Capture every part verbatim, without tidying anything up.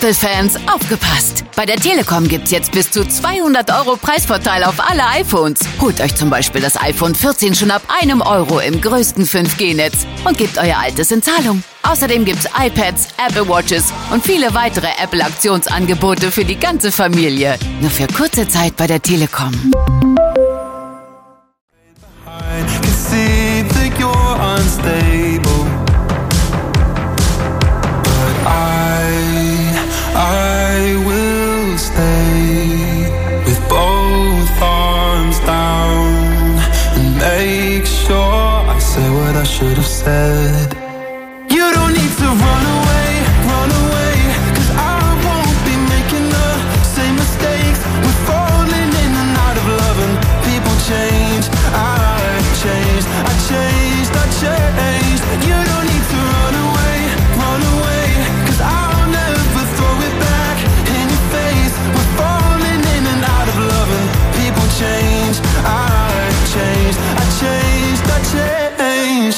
Apple-Fans, aufgepasst! Bei der Telekom gibt's jetzt bis zu zweihundert Euro Preisvorteil auf alle iPhones. Holt euch zum Beispiel das iPhone vierzehn schon ab einem Euro im größten fünf G Netz und gebt euer altes in Zahlung. Außerdem gibt's iPads, Apple Watches und viele weitere Apple-Aktionsangebote für die ganze Familie. Nur für kurze Zeit bei der Telekom. I will stay with both arms down and make sure I say what I should have said. You don't need to run away, run away, 'cause I won't be making the same mistakes. We're falling in and out of love and people change. I changed, I changed, I changed. You don't need to run away, run away, 'cause I'll never throw it back in your face. We're falling in and out of love and people change. I changed, I changed, I changed.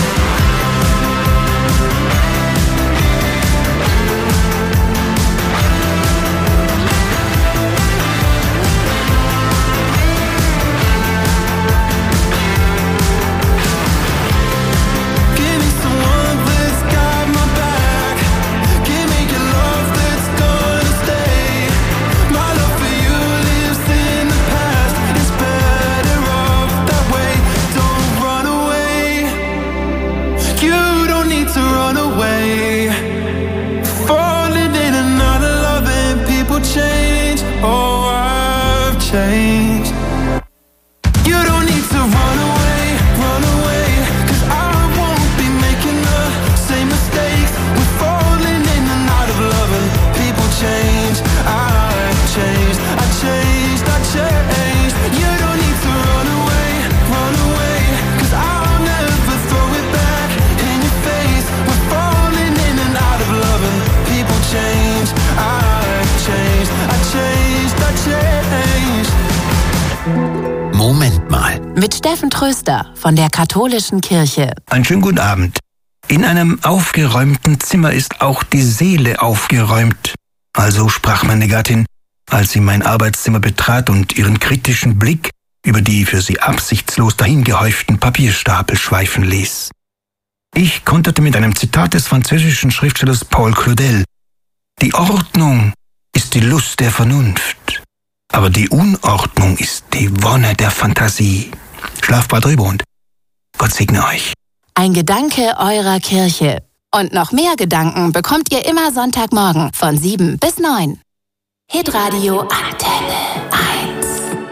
Change, oh I've changed. You don't need to run away, run away, 'cause I won't be making the same mistakes. We're falling in and out of love and people change. I changed, I changed, I changed. You don't need to run away, run away, 'cause I'll never throw it back in your face. We're falling in and out of love and people change. I changed, I changed, I changed. Moment mal. Mit Steffen Tröster von der Katholischen Kirche. Einen schönen guten Abend. In einem aufgeräumten Zimmer ist auch die Seele aufgeräumt. Also sprach meine Gattin, als sie mein Arbeitszimmer betrat und ihren kritischen Blick über die für sie absichtslos dahingehäuften Papierstapel schweifen ließ. Ich konterte mit einem Zitat des französischen Schriftstellers Paul Claudel: Die Ordnung ist die Lust der Vernunft, aber die Unordnung ist die Wonne der Fantasie. Schlaft mal drüber und Gott segne euch. Ein Gedanke eurer Kirche. Und noch mehr Gedanken bekommt ihr immer Sonntagmorgen von sieben bis neun. Hitradio Antenne eins.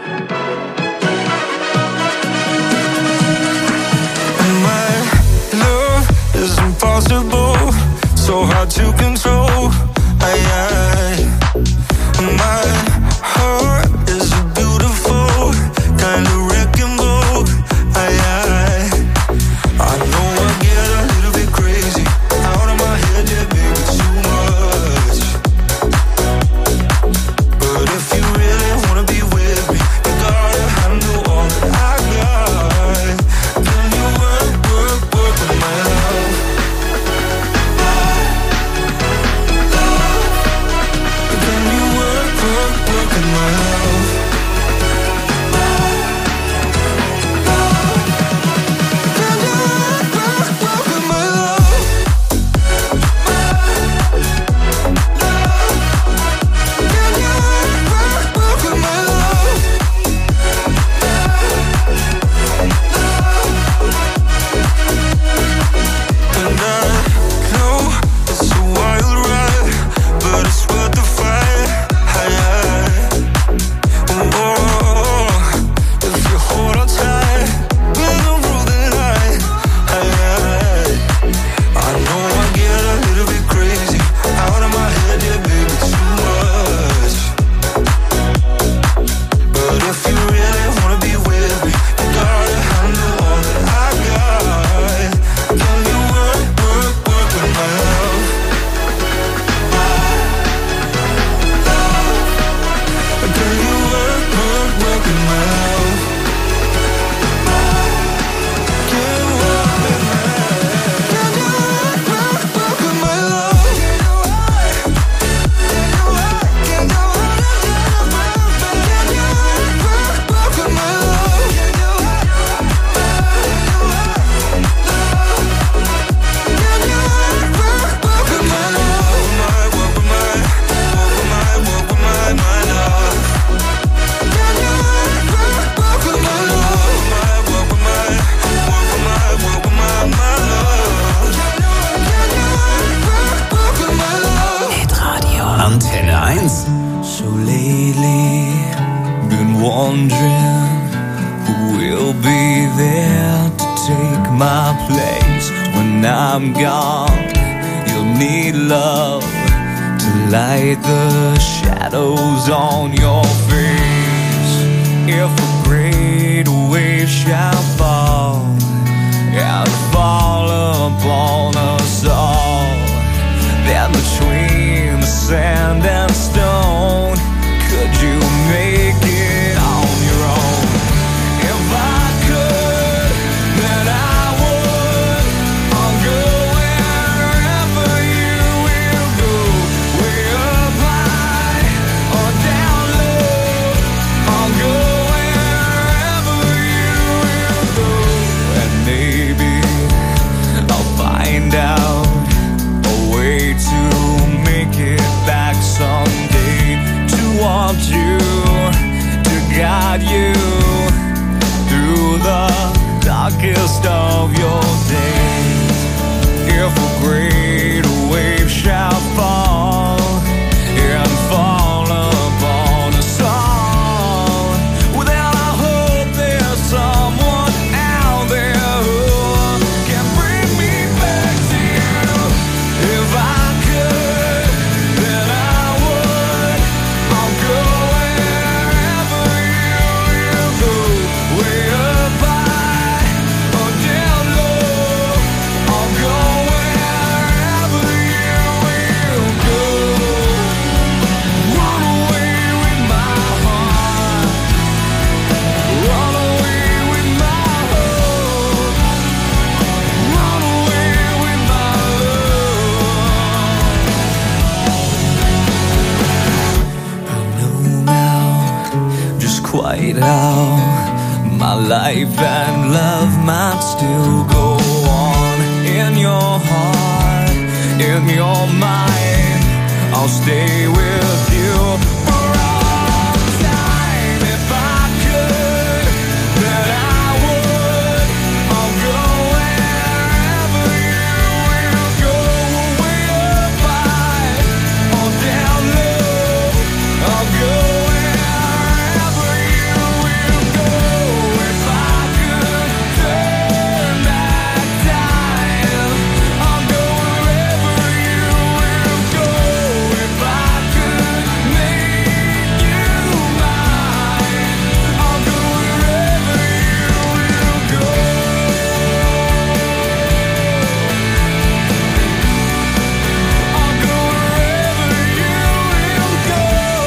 My love is impossible, so hard to control. I, I, my heart is a beautiful kind of wrecking ball. I, I, I know I get a little bit crazy, out of my head, yeah, baby, too much. But if you really wanna be with me, you gotta handle all that I got. Can you work, work, work with my love? dance. So lately, been wondering who will be there to take my place when I'm gone. You'll need love to light the shadows on your face. If a great wave shall fall and fall upon us all, then between the sand and stone, could you make it on your own? If I could, then I would. I'll go wherever you will go, way up high or down low. I'll go wherever you will go, and maybe I'll find out a way to make it back someday, to want you, to guide you through the darkest of your days. If a great wave shall fall and fall upon us all, well then I hope there's someone out there who can bring me back to you. If I could, then I would. I'll go wherever you will go, way up high or down low. I'll go wherever you will go. Run away with my heart, run away with my hope, run away with my love. I know now just quite how my life and love might still go on. In your heart, in your mind, I'll stay with you for all time. If I could, then I would. I'll go wherever you will go, way up high or down low. I'll go wherever you will go. If I could turn back time, I'll go wherever you will go. If I could make you mine, I'll go wherever you will go. I'll go wherever you will go.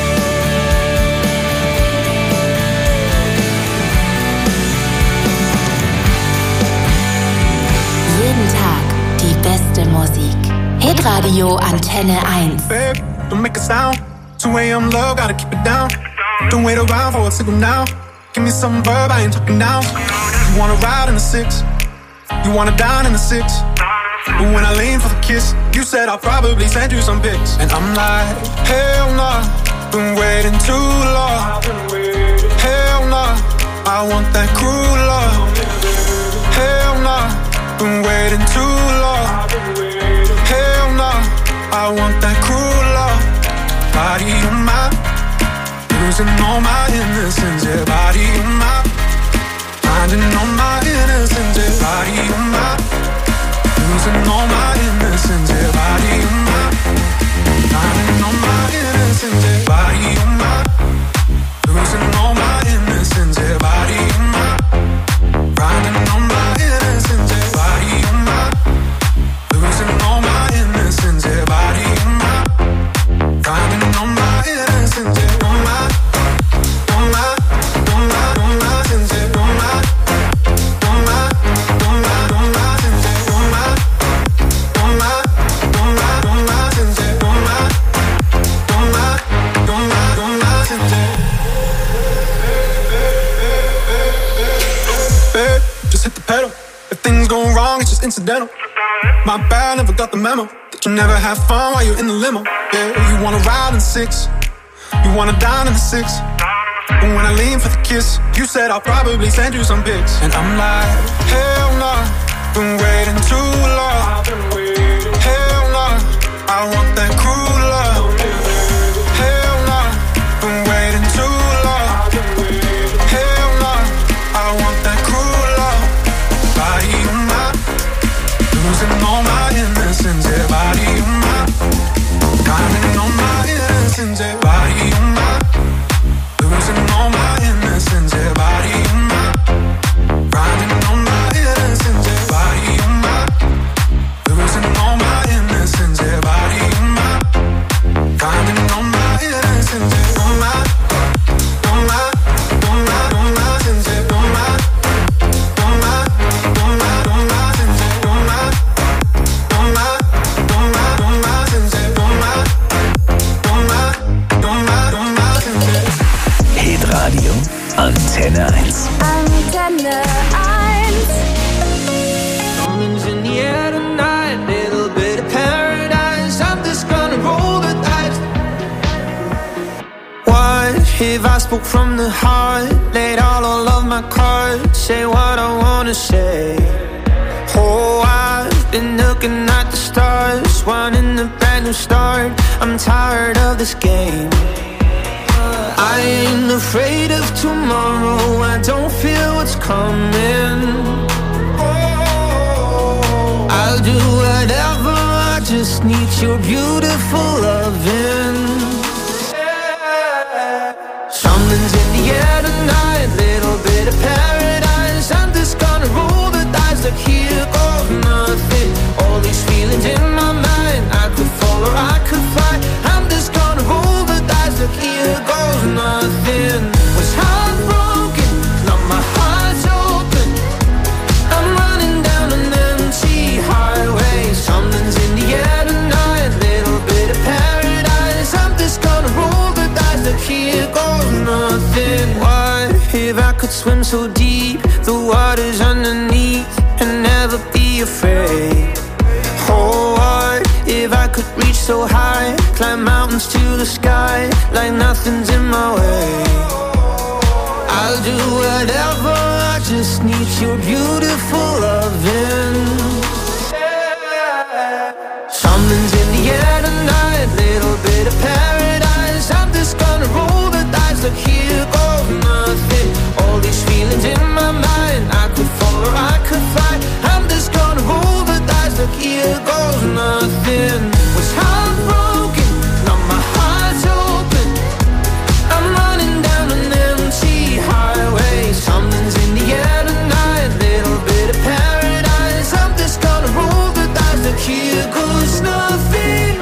Jeden Tag die beste Musik. Hitradio Antenne eins. Babe, don't make a sound. two a.m. low, gotta keep it down. Don't wait around for a signal now. Give me some verb, I ain't talking now. You wanna ride in the six, you wanna dine in the six. But when I lean for the kiss, you said I'll probably send you some pics. And I'm like, hell nah, been waiting too long. Hell nah, I want that cruel love. Hell nah, been waiting too long. Hell nah, I want that cruel love. Body on my, losing all my innocence. Yeah, body on my, finding all my innocence. Yeah, body on my, losing all my innocence. Yeah, body on my, finding all my innocence. Yeah, body on my, losing all my innocence. Yeah, body on my, finding all my innocence. Yeah, body on my, losing all my innocence. Yeah, body on my, finding all my innocence. Yeah, on my, on my, on my, on my innocence. Yeah, on my, on my, on my, on my innocence. Yeah, on my, on my, on my, on my innocence. Yeah, on my, on my, on my, on my innocence. Babe, just hit the pedal. If things go wrong, it's just incidental. My bad, never got the memo that you never have fun while you're in the limo. Yeah, you wanna ride in the six, you wanna dine in the six. But when I lean for the kiss, you said I'll probably send you some pics. And I'm like, hell nah, been waiting too long. Hell nah, I want that cruel love. Hell spoke from the heart, laid out all of my cards, say what I wanna say. Oh, I've been looking at the stars, wanting a brand new start. I'm tired of this game. I ain't afraid of tomorrow, I don't fear what's coming. I'll do whatever, I just need your beautiful loving. Something's in the air tonight, little bit of paradise. I'm just gonna roll the dice, like here goes nothing. All these feelings in my mind, I could fall or I could fly. I'm just gonna roll the dice, like here goes nothing. Was heartbroken, now my heart's open. I'm running down an empty highway. Something's in the air tonight, little bit of paradise. I'm just gonna roll the dice, like here goes nothing. What if I could swim so deep, the water's underneath, and never be afraid? Oh, what if I could reach so high, climb mountains to the sky, like nothing's in my way? I'll do whatever, I just need your beautiful loving. Something's in the air tonight, little bit of paradise. I'm just gonna roll the dice, like here goes nothing. All these feelings in my mind, I could fall or I could fly. I'm just gonna roll the dice, like here goes nothing. Was heartbroken, now my heart's open. I'm running down an empty highway. Something's in the air tonight, little bit of paradise. I'm just gonna roll the dice, like here goes nothing.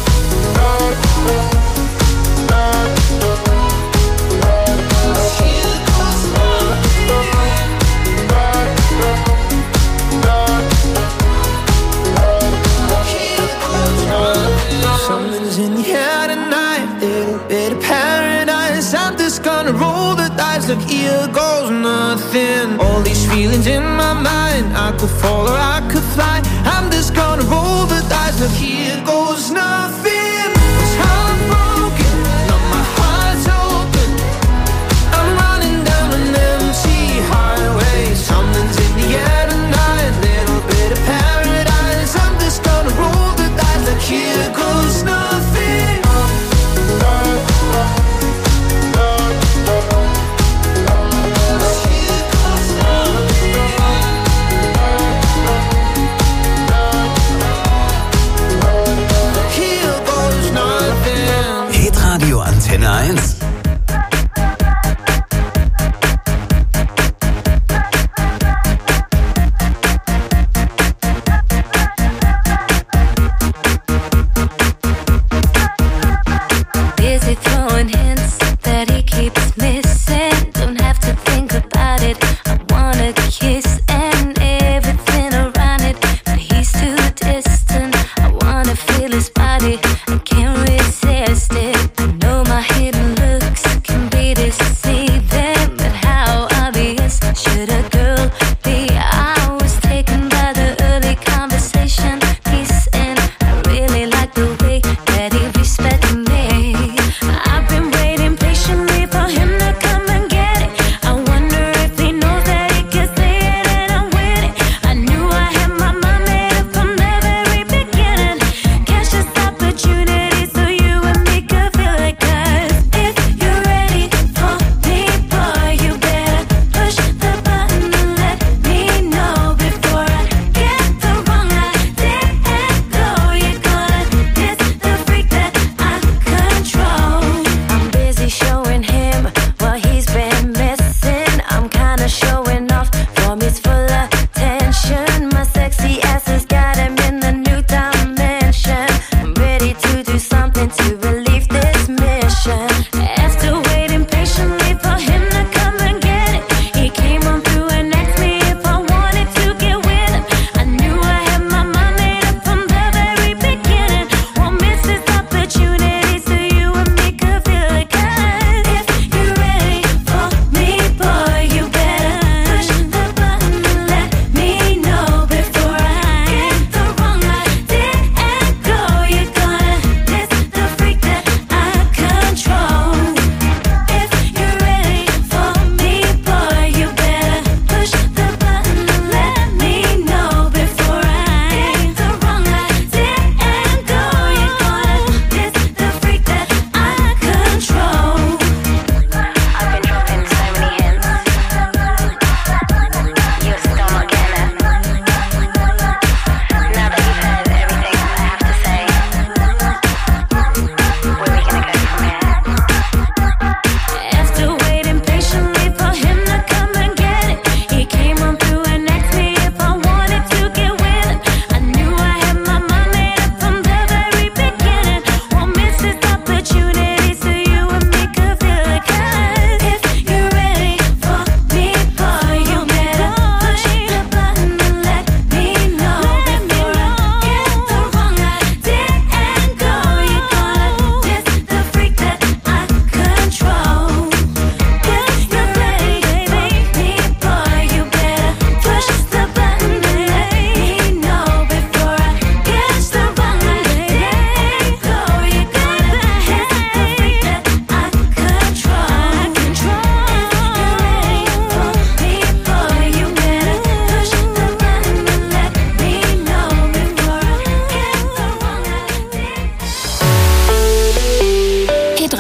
Something's in the air tonight, little bit of paradise. I'm just gonna roll the dice, like here goes nothing. All these feelings in my mind, I could fall or I could fly. I'm just gonna roll the dice, like here goes nothing. Was heartbroken, now my heart's open. I'm running down an empty highway. Something's in the air tonight, little bit of paradise. I'm just gonna roll the dice, like here goes nothing.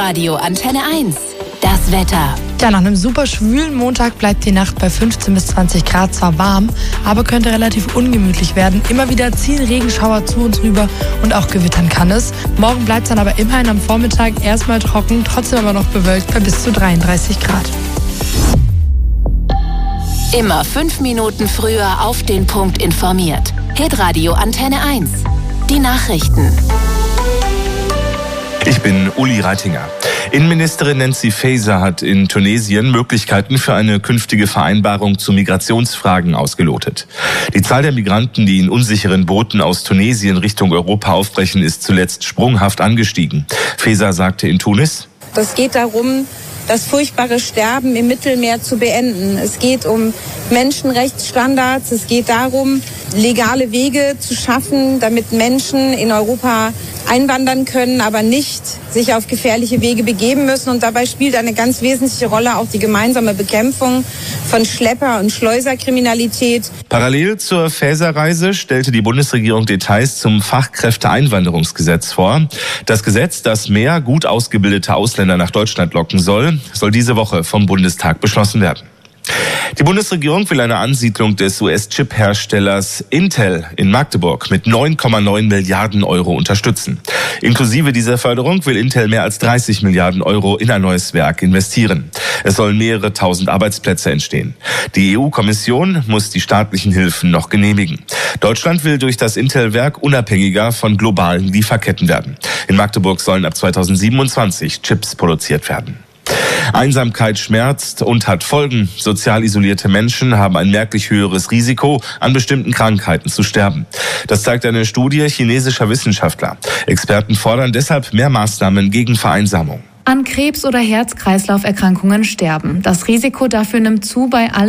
Hitradio Antenne eins. Das Wetter. Ja, nach einem super schwülen Montag bleibt die Nacht bei fünfzehn bis zwanzig Grad zwar warm, aber könnte relativ ungemütlich werden. Immer wieder ziehen Regenschauer zu uns rüber und auch gewittern kann es. Morgen bleibt es dann aber immerhin am Vormittag erstmal trocken, trotzdem aber noch bewölkt bei bis zu dreiunddreißig Grad. Immer fünf Minuten früher auf den Punkt informiert. Hitradio Antenne eins. Die Nachrichten. Ich bin Uli Reitinger. Innenministerin Nancy Faeser hat in Tunesien Möglichkeiten für eine künftige Vereinbarung zu Migrationsfragen ausgelotet. Die Zahl der Migranten, die in unsicheren Booten aus Tunesien Richtung Europa aufbrechen, ist zuletzt sprunghaft angestiegen. Faeser sagte in Tunis: Das geht darum, das furchtbare Sterben im Mittelmeer zu beenden. Es geht um Menschenrechtsstandards. Es geht darum, legale Wege zu schaffen, damit Menschen in Europa einwandern können, aber nicht sich auf gefährliche Wege begeben müssen. Und dabei spielt eine ganz wesentliche Rolle auch die gemeinsame Bekämpfung von Schlepper- und Schleuserkriminalität. Parallel zur Faeser-Reise stellte die Bundesregierung Details zum Fachkräfteeinwanderungsgesetz vor. Das Gesetz, das mehr gut ausgebildete Ausländer nach Deutschland locken soll, soll diese Woche vom Bundestag beschlossen werden. Die Bundesregierung will eine Ansiedlung des U S-Chip-Herstellers Intel in Magdeburg mit neun Komma neun Milliarden Euro unterstützen. Inklusive dieser Förderung will Intel mehr als dreißig Milliarden Euro in ein neues Werk investieren. Es sollen mehrere tausend Arbeitsplätze entstehen. Die E U-Kommission muss die staatlichen Hilfen noch genehmigen. Deutschland will durch das Intel-Werk unabhängiger von globalen Lieferketten werden. In Magdeburg sollen ab zweitausendsiebenundzwanzig Chips produziert werden. Einsamkeit schmerzt und hat Folgen. Sozial isolierte Menschen haben ein merklich höheres Risiko, an bestimmten Krankheiten zu sterben. Das zeigt eine Studie chinesischer Wissenschaftler. Experten fordern deshalb mehr Maßnahmen gegen Vereinsamung. An Krebs- oder Herz-Kreislauf-Erkrankungen sterben. Das Risiko dafür nimmt zu bei allen